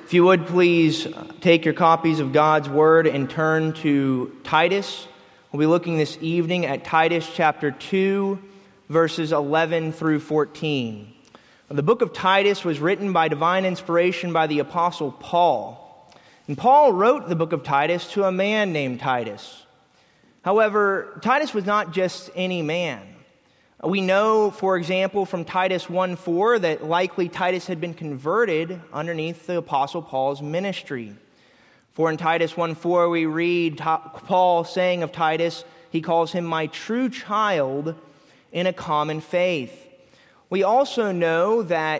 If you would please take your copies of God's Word and turn to Titus. We'll be looking this evening at Titus chapter 2, verses 11 through 14. The book of Titus was written by divine inspiration by the Apostle Paul. And Paul wrote the book of Titus to a man named Titus. However, Titus was not just any man. We know, for example, from Titus 1:4 that likely Titus had been converted underneath the Apostle Paul's ministry. For in Titus 1:4 we read Paul saying of Titus, he calls him my true child in a common faith. We also know that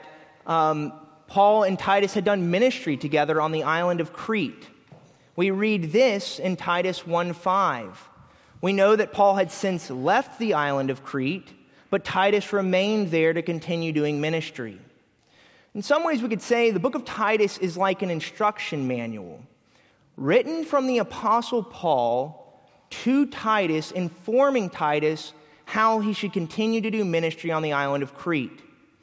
Paul and Titus had done ministry together on the island of Crete. We read this in Titus 1:5. We know that Paul had since left the island of Crete, but Titus remained there to continue doing ministry. In some ways, we could say the book of Titus is like an instruction manual, written from the Apostle Paul to Titus, informing Titus how he should continue to do ministry on the island of Crete.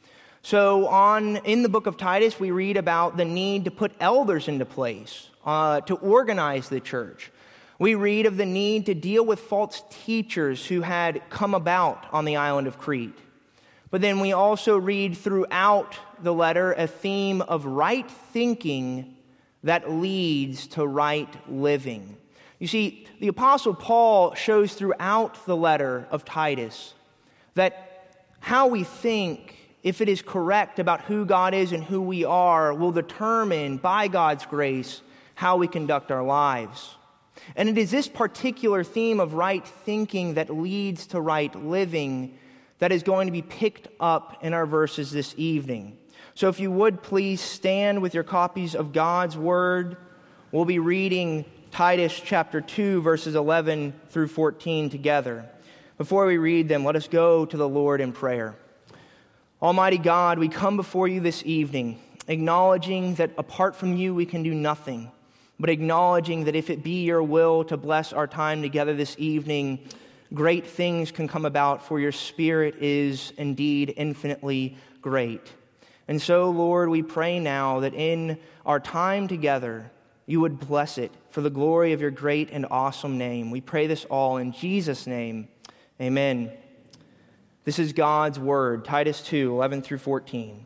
So in the book of Titus, we read about the need to put elders into place, to organize the church. We read of the need to deal with false teachers who had come about on the island of Crete. But then we also read throughout the letter a theme of right thinking that leads to right living. You see, the Apostle Paul shows throughout the letter of Titus that how we think, if it is correct about who God is and who we are, will determine, by God's grace, how we conduct our lives. And it is this particular theme of right thinking that leads to right living that is going to be picked up in our verses this evening. So if you would please stand with your copies of God's Word. We'll be reading Titus chapter 2, verses 11 through 14 together. Before we read them, let us go to the Lord in prayer. Almighty God, we come before you this evening, acknowledging that apart from you we can do nothing, but acknowledging that if it be your will to bless our time together this evening, great things can come about, for your Spirit is indeed infinitely great. And so, Lord, we pray now that in our time together, you would bless it for the glory of your great and awesome name. We pray this all in Jesus' name. Amen. This is God's word, Titus 2, 11 through 14.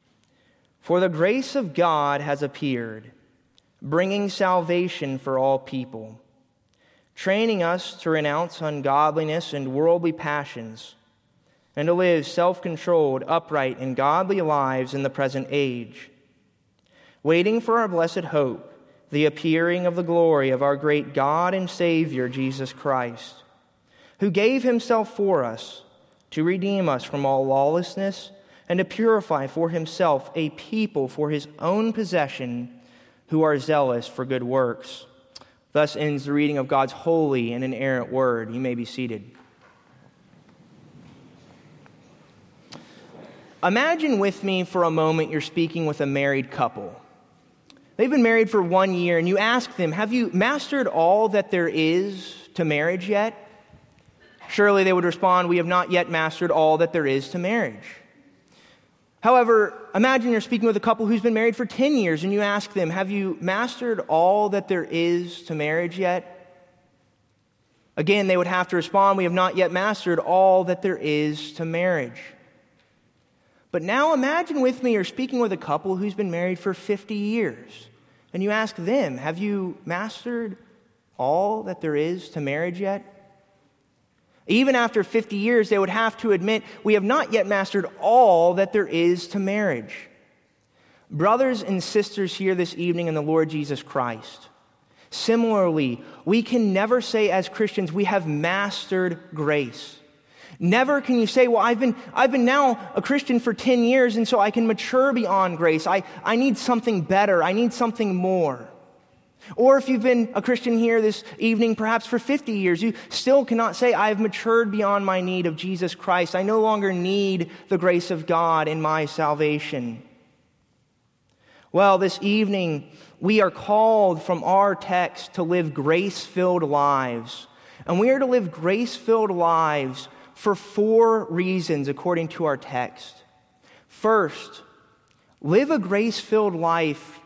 For the grace of God has appeared, bringing salvation for all people, training us to renounce ungodliness and worldly passions, and to live self-controlled, upright, and godly lives in the present age, waiting for our blessed hope, the appearing of the glory of our great God and Savior, Jesus Christ, who gave himself for us to redeem us from all lawlessness and to purify for himself a people for his own possession, who are zealous for good works. Thus ends the reading of God's holy and inerrant word. You may be seated. Imagine with me for a moment you're speaking with a married couple. They've been married for 1 year, and you ask them, have you mastered all that there is to marriage yet? Surely they would respond, we have not yet mastered all that there is to marriage. However, imagine you're speaking with a couple who's been married for 10 years and you ask them, have you mastered all that there is to marriage yet? Again, they would have to respond, we have not yet mastered all that there is to marriage. But now imagine with me you're speaking with a couple who's been married for 50 years and you ask them, have you mastered all that there is to marriage yet? Even after 50 years, they would have to admit, we have not yet mastered all that there is to marriage. Brothers and sisters here this evening in the Lord Jesus Christ, similarly, we can never say as Christians we have mastered grace. Never can you say, well, I've been now a Christian for 10 years, and so I can mature beyond grace. I need something better. I need something more. Or if you've been a Christian here this evening, perhaps for 50 years, you still cannot say, I have matured beyond my need of Jesus Christ. I no longer need the grace of God in my salvation. Well, this evening, we are called from our text to live grace-filled lives. And we are to live grace-filled lives for 4 reasons according to our text. First, live a grace-filled life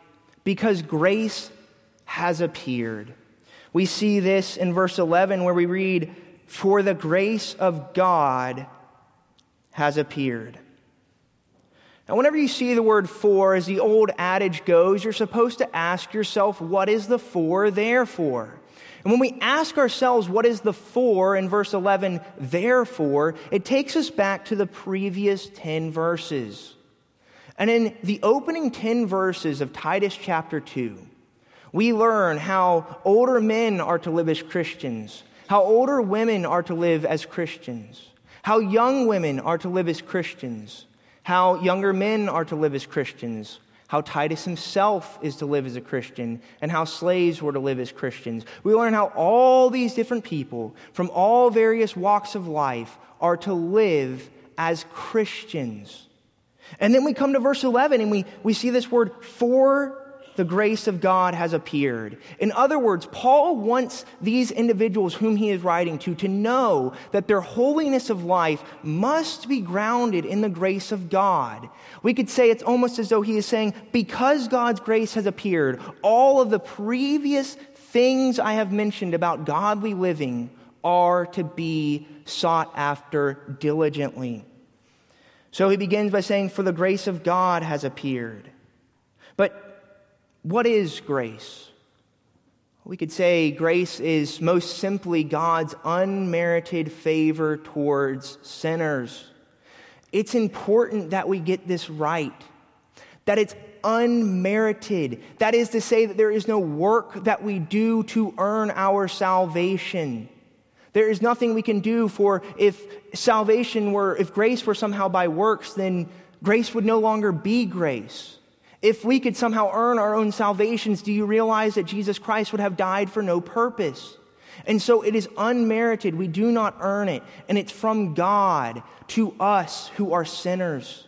because grace has appeared. We see this in verse 11 where we read, "For the grace of God has appeared." Now, whenever you see the word "for," as the old adage goes, you're supposed to ask yourself, what is the "for" there for? And when we ask ourselves, what is the "for" in verse 11, therefore, it takes us back to the previous 10 verses. And in the opening 10 verses of Titus chapter 2, we learn how older men are to live as Christians, how older women are to live as Christians, how young women are to live as Christians, how younger men are to live as Christians, how Titus himself is to live as a Christian, and how slaves were to live as Christians. We learn how all these different people from all various walks of life are to live as Christians. And then we come to verse 11 and we see this word, "for the grace of God has appeared." In other words, Paul wants these individuals whom he is writing to know that their holiness of life must be grounded in the grace of God. We could say it's almost as though he is saying, because God's grace has appeared, all of the previous things I have mentioned about godly living are to be sought after diligently. So he begins by saying, "For the grace of God has appeared." But what is grace? We could say grace is most simply God's unmerited favor towards sinners. It's important that we get this right, that it's unmerited. That is to say that there is no work that we do to earn our salvation. There is nothing we can do, for if grace were somehow by works, then grace would no longer be grace. If we could somehow earn our own salvations, do you realize that Jesus Christ would have died for no purpose? And so it is unmerited. We do not earn it. And it's from God to us who are sinners.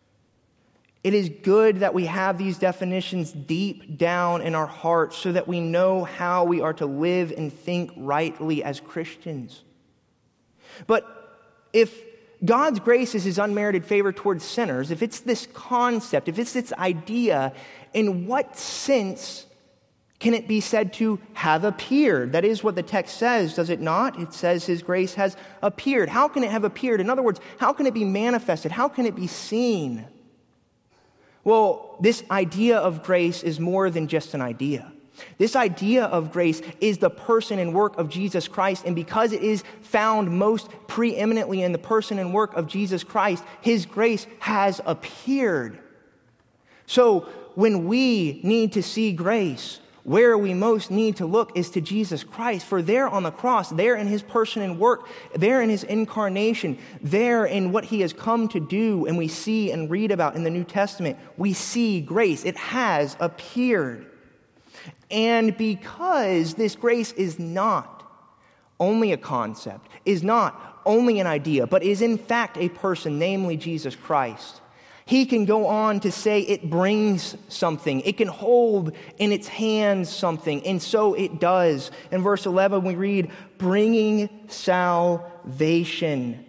It is good that we have these definitions deep down in our hearts so that we know how we are to live and think rightly as Christians. But if God's grace is his unmerited favor towards sinners, if it's this concept, if it's this idea, in what sense can it be said to have appeared? That is what the text says, does it not? It says his grace has appeared. How can it have appeared? In other words, how can it be manifested? How can it be seen? Well, this idea of grace is more than just an idea. This idea of grace is the person and work of Jesus Christ, and because it is found most preeminently in the person and work of Jesus Christ, his grace has appeared. So when we need to see grace, where we most need to look is to Jesus Christ, for there on the cross, there in his person and work, there in his incarnation, there in what he has come to do, and we see and read about in the New Testament, we see grace. It has appeared. And because this grace is not only a concept, is not only an idea, but is in fact a person, namely Jesus Christ, he can go on to say it brings something. It can hold in its hands something, and so it does. In verse 11 we read, bringing salvation.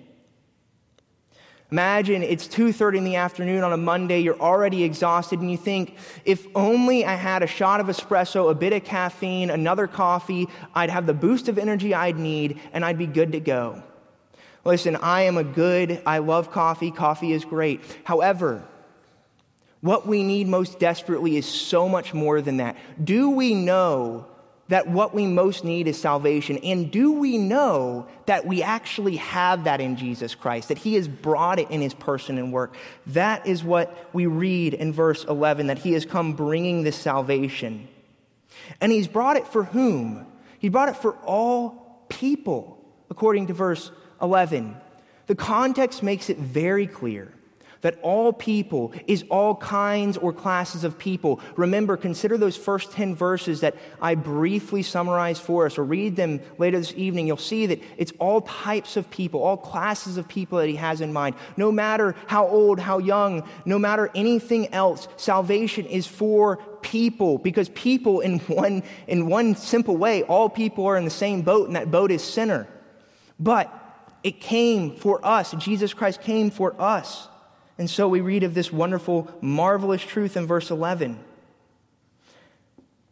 Imagine it's 2:30 in the afternoon on a Monday, you're already exhausted, and you think, if only I had a shot of espresso, a bit of caffeine, another coffee, I'd have the boost of energy I'd need, and I'd be good to go. Listen, I love coffee. Coffee is great. However, what we need most desperately is so much more than that. Do we know that what we most need is salvation? And do we know that we actually have that in Jesus Christ, that he has brought it in his person and work? That is what we read in verse 11, that he has come bringing this salvation. And he's brought it for whom? He brought it for all people, according to verse 11. The context makes it very clear that all people is all kinds or classes of people. Remember, consider those first 10 verses that I briefly summarized for us, or read them later this evening. You'll see that it's all types of people, all classes of people that he has in mind. No matter how old, how young, no matter anything else, salvation is for people, because people in one simple way, all people are in the same boat, and that boat is sinner. But it came for us. Jesus Christ came for us. And so we read of this wonderful, marvelous truth in verse 11.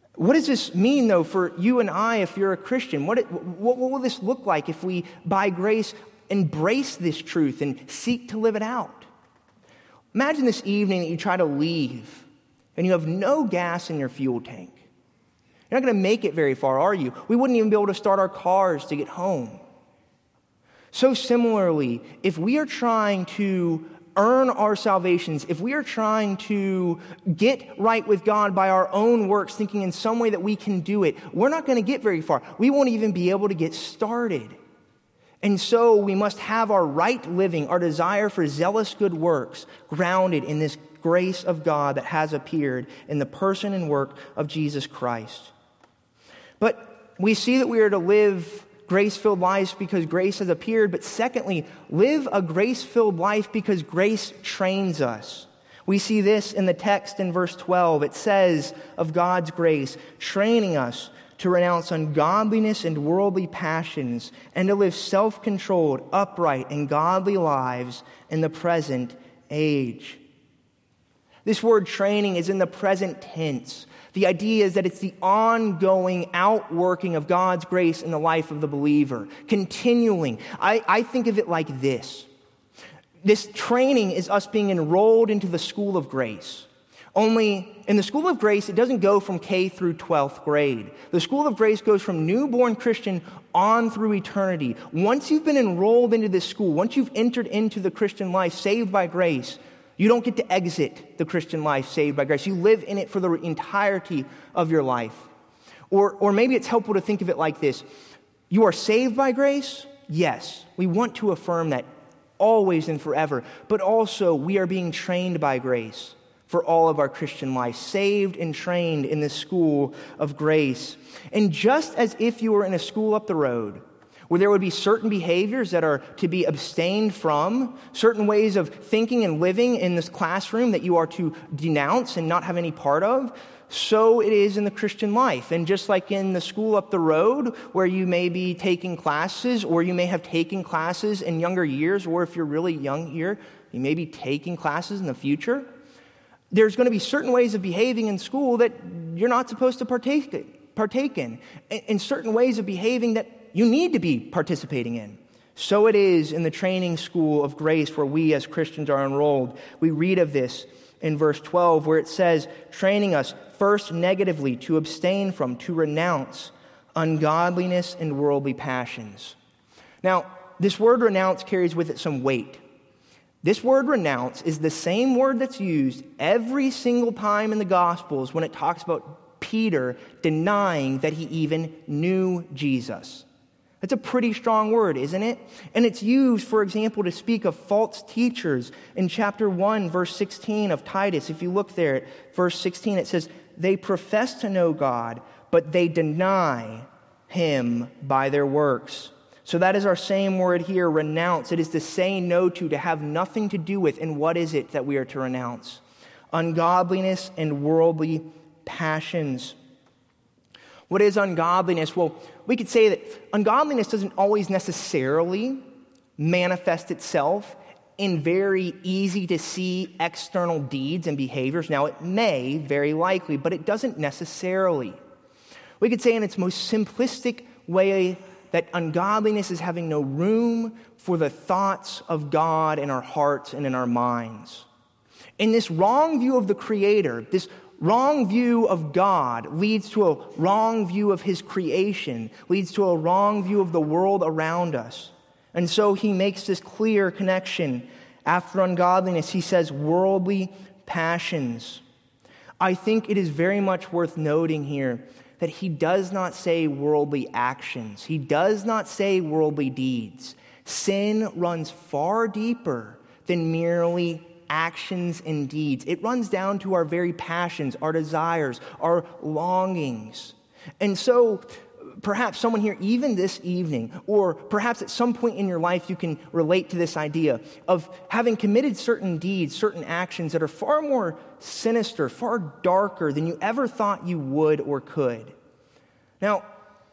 What does this mean, though, for you and I if you're a Christian? What will this look like if we, by grace, embrace this truth and seek to live it out? Imagine this evening that you try to leave and you have no gas in your fuel tank. You're not going to make it very far, are you? We wouldn't even be able to start our cars to get home. So similarly, if we are trying to earn our salvations, if we are trying to get right with God by our own works, thinking in some way that we can do it, we're not going to get very far. We won't even be able to get started. And so we must have our right living, our desire for zealous good works, grounded in this grace of God that has appeared in the person and work of Jesus Christ. But we see that we are to live grace-filled lives because grace has appeared, but secondly, live a grace-filled life because grace trains us. We see this in the text in verse 12. It says of God's grace, training us to renounce ungodliness and worldly passions and to live self-controlled, upright, and godly lives in the present age. This word training is in the present tense. The idea is that it's the ongoing outworking of God's grace in the life of the believer, continuing. I think of it like this. This training is us being enrolled into the school of grace. Only in the school of grace, it doesn't go from K through 12th grade. The school of grace goes from newborn Christian on through eternity. Once you've been enrolled into this school, once you've entered into the Christian life, saved by grace, you don't get to exit the Christian life saved by grace. You live in it for the entirety of your life. Or maybe it's helpful to think of it like this. You are saved by grace? Yes. We want to affirm that always and forever. But also, we are being trained by grace for all of our Christian life, saved and trained in the school of grace. And just as if you were in a school up the road, where there would be certain behaviors that are to be abstained from, certain ways of thinking and living in this classroom that you are to denounce and not have any part of, so it is in the Christian life. And just like in the school up the road, where you may be taking classes, or you may have taken classes in younger years, or if you're really young here, you may be taking classes in the future, there's going to be certain ways of behaving in school that you're not supposed to partake in, and certain ways of behaving that you need to be participating in. So it is in the training school of grace where we as Christians are enrolled. We read of this in verse 12 where it says, training us first negatively to abstain from, to renounce ungodliness and worldly passions. Now, this word renounce carries with it some weight. This word renounce is the same word that's used every single time in the Gospels when it talks about Peter denying that he even knew Jesus. That's a pretty strong word, isn't it? And it's used, for example, to speak of false teachers. In chapter 1, verse 16 of Titus, if you look there at verse 16, it says, they profess to know God, but they deny him by their works. So that is our same word here, renounce. It is to say no to have nothing to do with. And what is it that we are to renounce? Ungodliness and worldly passions. What is ungodliness? Well, we could say that ungodliness doesn't always necessarily manifest itself in very easy to see external deeds and behaviors. Now, it may, very likely, but it doesn't necessarily. We could say in its most simplistic way that ungodliness is having no room for the thoughts of God in our hearts and in our minds. In this wrong view of the Creator, this wrong view of God leads to a wrong view of his creation, leads to a wrong view of the world around us. And so he makes this clear connection. After ungodliness, he says worldly passions. I think it is very much worth noting here that he does not say worldly actions. He does not say worldly deeds. Sin runs far deeper than merely actions and deeds. It runs down to our very passions, our desires, our longings. And so perhaps someone here, even this evening, or perhaps at some point in your life, you can relate to this idea of having committed certain deeds, certain actions that are far more sinister, far darker than you ever thought you would or could. Now,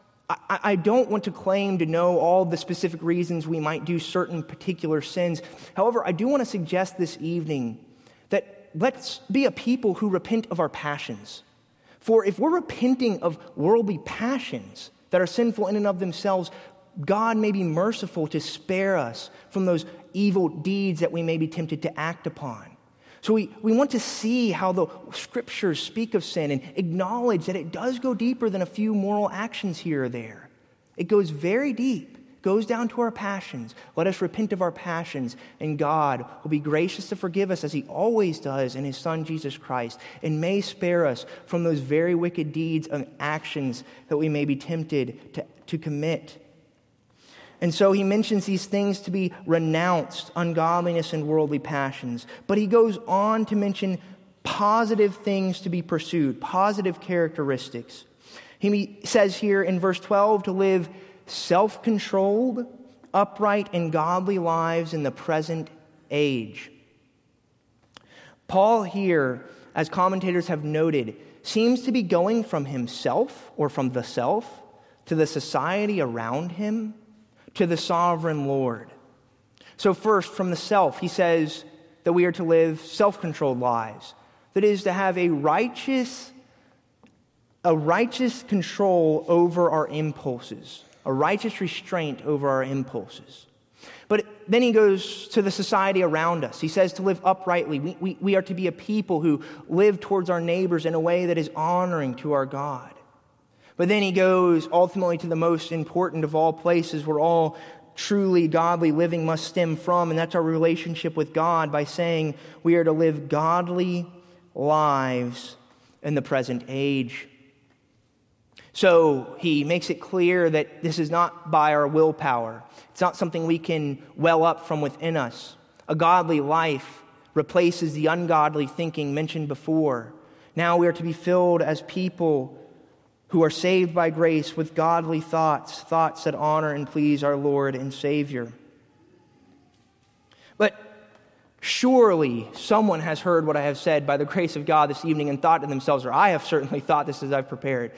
I don't want to claim to know all the specific reasons we might do certain particular sins. However, I do want to suggest this evening that let's be a people who repent of our passions, For if we're repenting of worldly passions that are sinful in and of themselves, God may be merciful to spare us from those evil deeds that we may be tempted to act upon. So we want to see how the Scriptures speak of sin and acknowledge that it does go deeper than a few moral actions here or there. It goes very deep, goes down to our passions. Let us repent of our passions, and God will be gracious to forgive us as He always does in His Son Jesus Christ, and may spare us from those very wicked deeds and actions that we may be tempted to commit. And so he mentions these things to be renounced, ungodliness and worldly passions. But he goes on to mention positive things to be pursued, positive characteristics. He says here in verse 12 to live self-controlled, upright, and godly lives in the present age. Paul here, as commentators have noted, seems to be going from himself or from the self to the society around him, to the sovereign Lord. So first, from the self, he says that we are to live self-controlled lives. That is, to have a righteous control over our impulses, a righteous restraint over our impulses. But then he goes to the society around us. He says to live uprightly. We are to be a people who live towards our neighbors in a way that is honoring to our God. But then he goes ultimately to the most important of all places where all truly godly living must stem from, and that's our relationship with God, by saying we are to live godly lives in the present age. So he makes it clear that this is not by our willpower. It's not something we can well up from within us. A godly life replaces the ungodly thinking mentioned before. Now we are to be filled as people who are saved by grace with godly thoughts that honor and please our Lord and Savior. But surely someone has heard what I have said by the grace of God this evening and thought to themselves, or I have certainly thought this as I've prepared,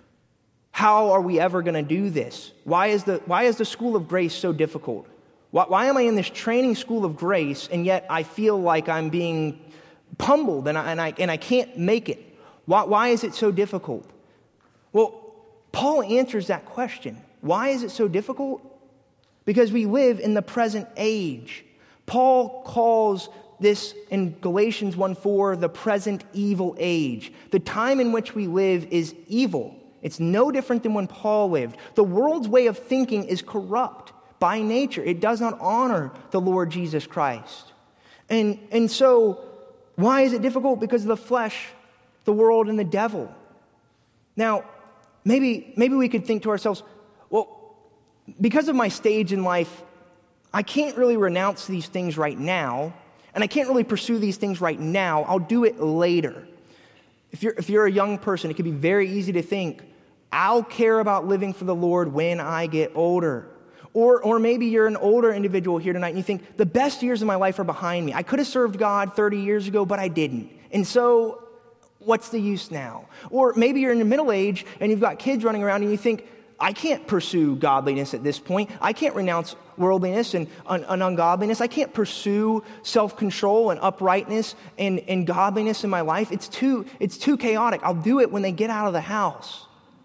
how are we ever going to do this? Why is the school of grace so difficult? Why am I in this training school of grace, and yet I feel like I'm being pummeled and I can't make it? Why is it so difficult? Well, Paul answers that question. Why is it so difficult? Because we live in the present age. Paul calls this in Galatians 1:4 the present evil age. The time in which we live is evil. It's no different than when Paul lived. The world's way of thinking is corrupt by nature. It does not honor the Lord Jesus Christ. And so, why is it difficult? Because of the flesh, the world, and the devil. Now, maybe we could think to ourselves, well, because of my stage in life, I can't really renounce these things right now, and I can't really pursue these things right now. I'll do it later. If you're a young person, it could be very easy to think, I'll care about living for the Lord when I get older. Or maybe you're an older individual here tonight and you think, the best years of my life are behind me. I could have served God 30 years ago, but I didn't. And so, what's the use now? Or maybe you're in the middle age and you've got kids running around and you think, I can't pursue godliness at this point. I can't renounce worldliness and ungodliness. I can't pursue self-control and uprightness and godliness in my life. It's too chaotic. I'll do it when they get out of the house.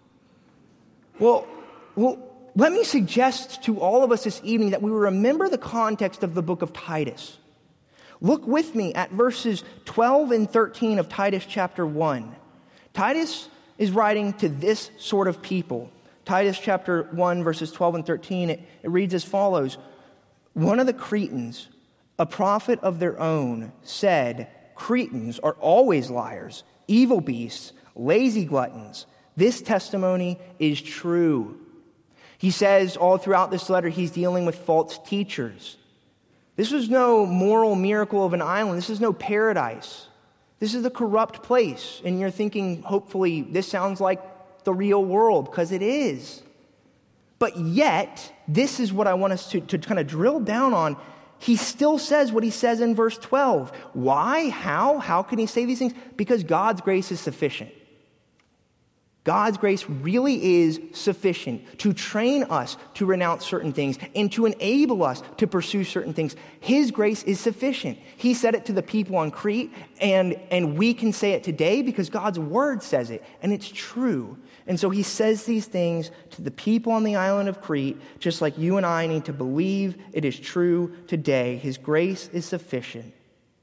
Well, let me suggest to all of us this evening that we remember the context of the book of Titus. Look with me at verses 12 and 13 of Titus chapter 1. Titus is writing to this sort of people. Titus chapter 1, verses 12 and 13, it reads as follows. One of the Cretans, a prophet of their own, said, Cretans are always liars, evil beasts, lazy gluttons. This testimony is true. He says all throughout this letter he's dealing with false teachers. This was no moral miracle of an island. This is no paradise. This is a corrupt place. And you're thinking, hopefully, this sounds like the real world, because it is. But yet, this is what I want us to kind of drill down on. He still says what he says in verse 12. Why? How? How can he say these things? Because God's grace is sufficient. God's grace really is sufficient to train us to renounce certain things and to enable us to pursue certain things. His grace is sufficient. He said it to the people on Crete, and we can say it today because God's word says it, and it's true. And so he says these things to the people on the island of Crete, just like you and I need to believe it is true today. His grace is sufficient.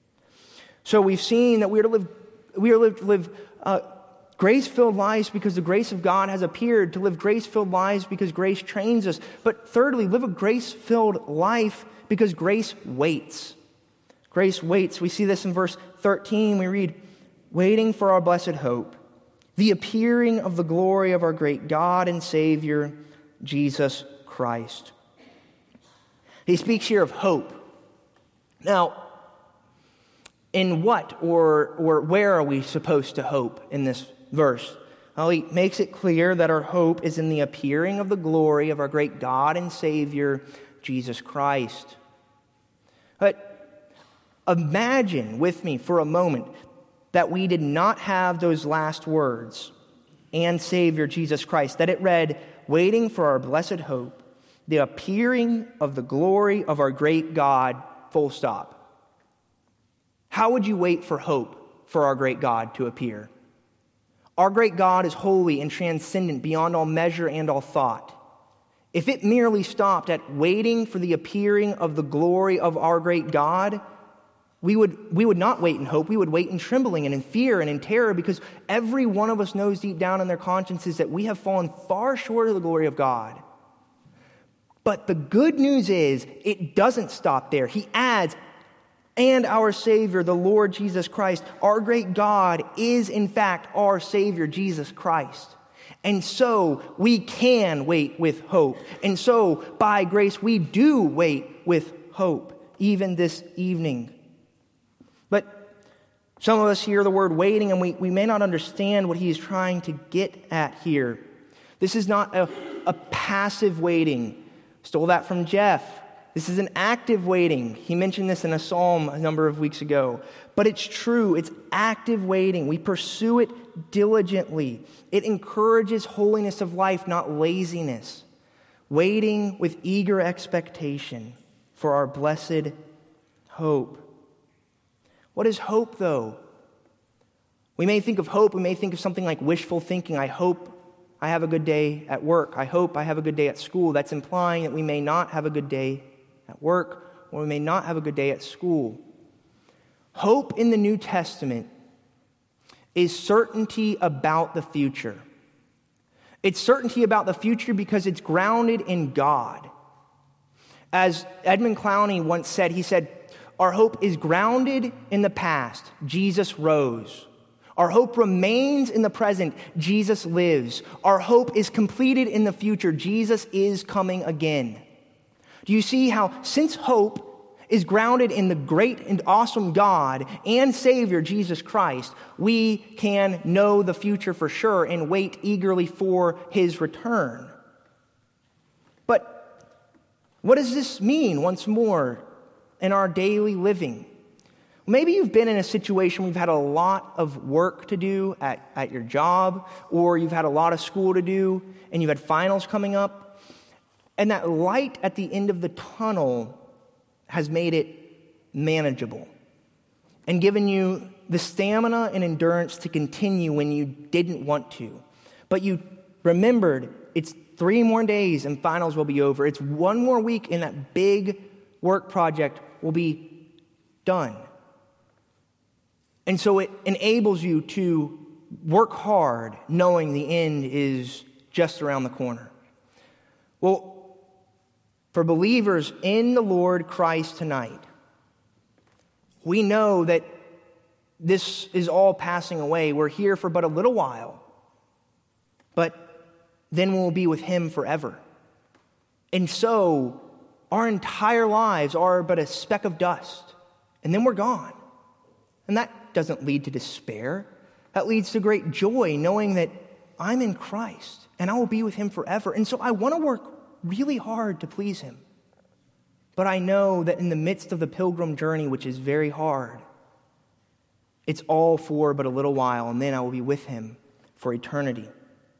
So we've seen that we are to live grace-filled lives because the grace of God has appeared, to live grace-filled lives because grace trains us. But thirdly, live a grace-filled life because grace waits. Grace waits. We see this in verse 13. We read, waiting for our blessed hope, the appearing of the glory of our great God and Savior, Jesus Christ. He speaks here of hope. Now, in what or where are we supposed to hope in this verse? Well, he makes it clear that our hope is in the appearing of the glory of our great God and Savior, Jesus Christ. But imagine with me for a moment that we did not have those last words, and Savior, Jesus Christ, that it read, waiting for our blessed hope, the appearing of the glory of our great God, full stop. How would you wait for hope for our great God to appear? Our great God is holy and transcendent beyond all measure and all thought. If it merely stopped at waiting for the appearing of the glory of our great God, we would not wait in hope. We would wait in trembling and in fear and in terror, because every one of us knows deep down in their consciences that we have fallen far short of the glory of God. But the good news is it doesn't stop there. He adds, and our Savior, the Lord Jesus Christ, our great God, is in fact our Savior, Jesus Christ. And so we can wait with hope. And so by grace we do wait with hope, even this evening. But some of us hear the word waiting and we may not understand what he is trying to get at here. This is not a passive waiting. Stole that from Jeff. This is an active waiting. He mentioned this in a psalm a number of weeks ago. But it's true. It's active waiting. We pursue it diligently. It encourages holiness of life, not laziness. Waiting with eager expectation for our blessed hope. What is hope, though? We may think of hope. We may think of something like wishful thinking. I hope I have a good day at work. I hope I have a good day at school. That's implying that we may not have a good day at work, or we may not have a good day at school. Hope in the New Testament is certainty about the future. It's certainty about the future because it's grounded in God. As Edmund Clowney once said, he said, our hope is grounded in the past. Jesus rose. Our hope remains in the present. Jesus lives. Our hope is completed in the future. Jesus is coming again. Do you see how, since hope is grounded in the great and awesome God and Savior, Jesus Christ, we can know the future for sure and wait eagerly for his return? But what does this mean once more in our daily living? Maybe you've been in a situation where you've had a lot of work to do at your job, or you've had a lot of school to do, and you've had finals coming up. And that light at the end of the tunnel has made it manageable and given you the stamina and endurance to continue when you didn't want to. But you remembered it's 3 more days and finals will be over. It's 1 more week and that big work project will be done. And so it enables you to work hard knowing the end is just around the corner. Well, for believers in the Lord Christ tonight, we know that this is all passing away. We're here for but a little while, but then we'll be with him forever. And so our entire lives are but a speck of dust, and then we're gone. And that doesn't lead to despair. That leads to great joy, knowing that I'm in Christ, and I will be with him forever. And so I want to work really hard to please him. But I know that in the midst of the pilgrim journey, which is very hard, it's all for but a little while, and then I will be with him for eternity.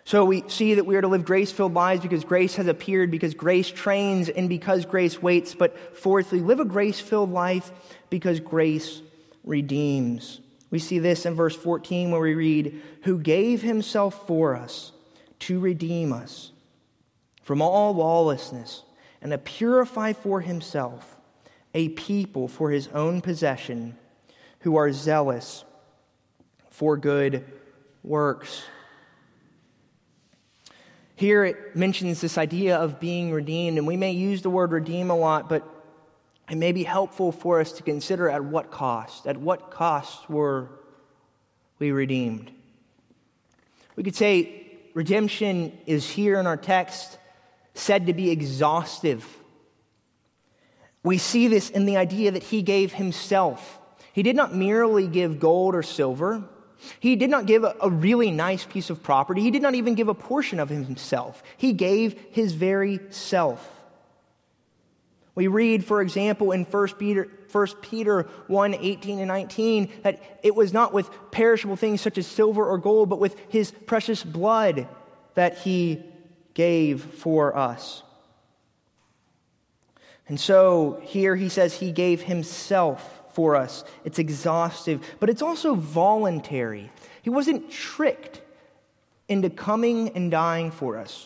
So we see that we are to live grace-filled lives because grace has appeared, because grace trains, and because grace waits. But fourthly, live a grace-filled life because grace redeems. We see this in verse 14 where we read, "Who gave himself for us to redeem us from all lawlessness and to purify for himself a people for his own possession who are zealous for good works." Here it mentions this idea of being redeemed, and we may use the word redeem a lot, but it may be helpful for us to consider at what cost. At what cost were we redeemed? We could say redemption is here in our text said to be exhaustive. We see this in the idea that he gave himself. He did not merely give gold or silver. He did not give a really nice piece of property. He did not even give a portion of himself. He gave his very self. We read, for example, in 1 Peter 1, 18 and 19, that it was not with perishable things such as silver or gold, but with his precious blood that he gave for us. And so here he says he gave himself for us. It's exhaustive, but it's also voluntary. He wasn't tricked into coming and dying for us.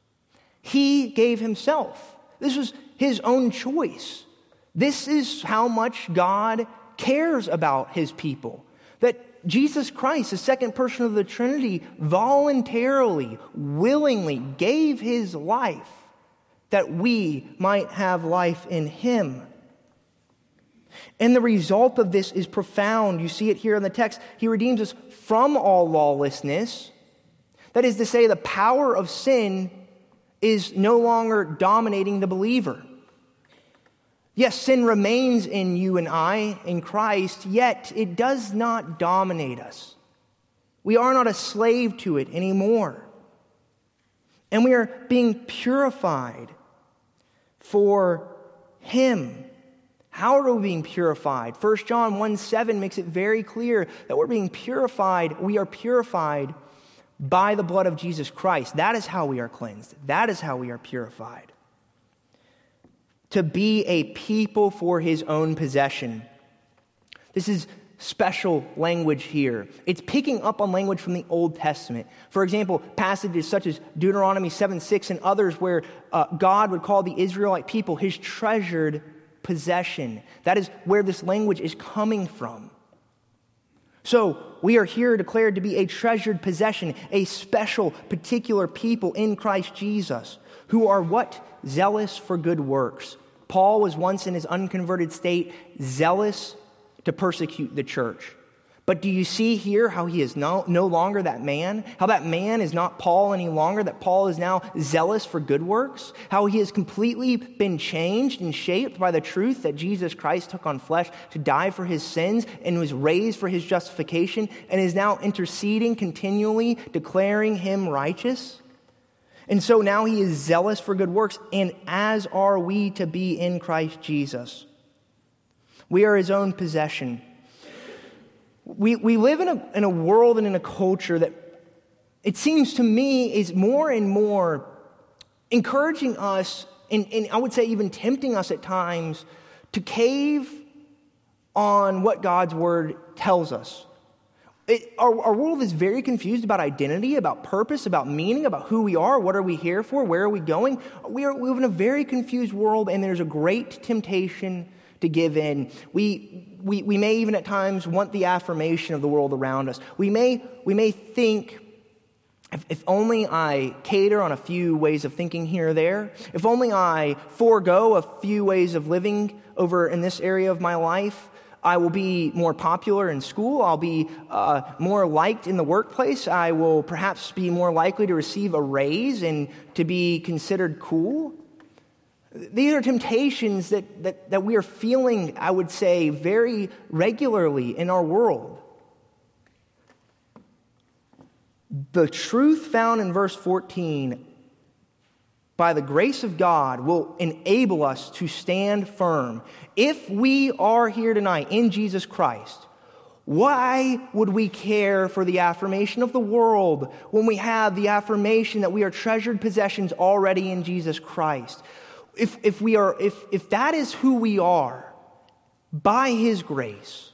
He gave himself. This was his own choice. This is how much God cares about his people. That Jesus Christ, the second person of the Trinity, voluntarily, willingly gave his life that we might have life in him. And the result of this is profound. You see it here in the text. He redeems us from all lawlessness. That is to say, the power of sin is no longer dominating the believer. Yes, sin remains in you and I, in Christ, yet it does not dominate us. We are not a slave to it anymore. And we are being purified for him. How are we being purified? 1 John 1:7 makes it very clear that we're being purified. We are purified by the blood of Jesus Christ. That is how we are cleansed. That is how we are purified. To be a people for his own possession. This is special language here. It's picking up on language from the Old Testament. For example, passages such as Deuteronomy 7:6 and others where God would call the Israelite people his treasured possession. That is where this language is coming from. So we are here declared to be a treasured possession, a special, particular people in Christ Jesus, who are what? Zealous for good works. Paul was once in his unconverted state zealous to persecute the church. But do you see here how he is no longer that man? How that man is not Paul any longer, that Paul is now zealous for good works? How he has completely been changed and shaped by the truth that Jesus Christ took on flesh to die for his sins and was raised for his justification and is now interceding continually, declaring him righteous? And so now he is zealous for good works, and as are we to be in Christ Jesus. We are his own possession. We live in a world and in a culture that, it seems to me, is more and more encouraging us, and I would say even tempting us at times, to cave on what God's word tells us. Our world is very confused about identity, about purpose, about meaning, about who we are, what are we here for, where are we going. We live in a very confused world, and there's a great temptation to give in. We may even at times want the affirmation of the world around us. We may think, if only I cater on a few ways of thinking here or there, if only I forego a few ways of living over in this area of my life, I will be more popular in school. I'll be more liked in the workplace. I will perhaps be more likely to receive a raise and to be considered cool. These are temptations that we are feeling, I would say, very regularly in our world. The truth found in verse 14, by the grace of God, will enable us to stand firm. If we are here tonight in Jesus Christ, Why would we care for the affirmation of the world when we have the affirmation that we are treasured possessions already in Jesus Christ? If that is who we are by His grace,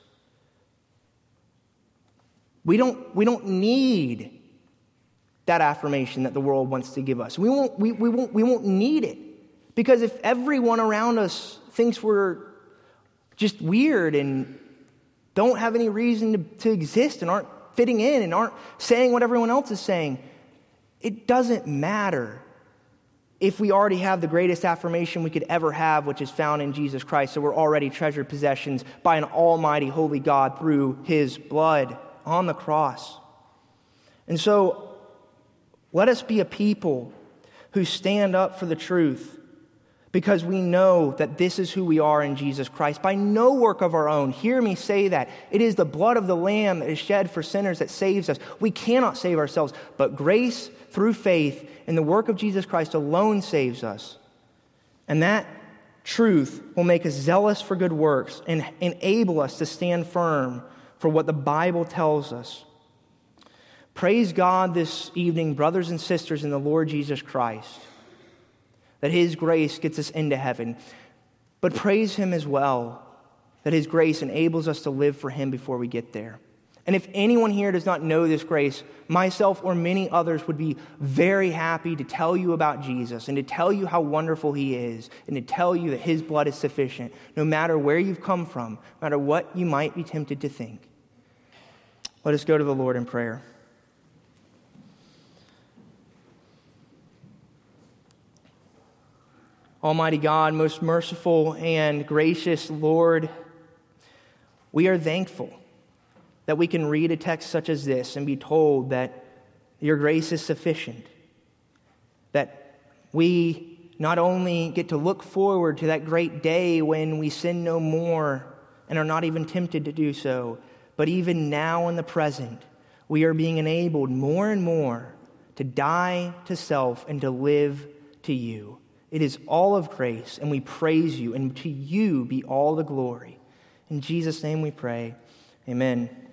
we don't need that affirmation that the world wants to give us. We won't need it, because if everyone around us thinks we're just weird and don't have any reason to exist and aren't fitting in and aren't saying what everyone else is saying, it doesn't matter if we already have the greatest affirmation we could ever have, which is found in Jesus Christ. So we're already treasured possessions by an almighty, holy God through His blood on the cross. And so let us be a people who stand up for the truth, because we know that this is who we are in Jesus Christ, by no work of our own. Hear me say that. It is the blood of the Lamb that is shed for sinners that saves us. We cannot save ourselves, but grace through faith in the work of Jesus Christ alone saves us. And that truth will make us zealous for good works and enable us to stand firm for what the Bible tells us. Praise God this evening, brothers and sisters in the Lord Jesus Christ, that His grace gets us into heaven. But praise Him as well, that His grace enables us to live for Him before we get there. And if anyone here does not know this grace, myself or many others would be very happy to tell you about Jesus and to tell you how wonderful He is and to tell you that His blood is sufficient, no matter where you've come from, no matter what you might be tempted to think. Let us go to the Lord in prayer. Almighty God, most merciful and gracious Lord, we are thankful that we can read a text such as this and be told that your grace is sufficient, that we not only get to look forward to that great day when we sin no more and are not even tempted to do so, but even now in the present, we are being enabled more and more to die to self and to live to you. It is all of grace, and we praise you, and to you be all the glory. In Jesus' name we pray. Amen.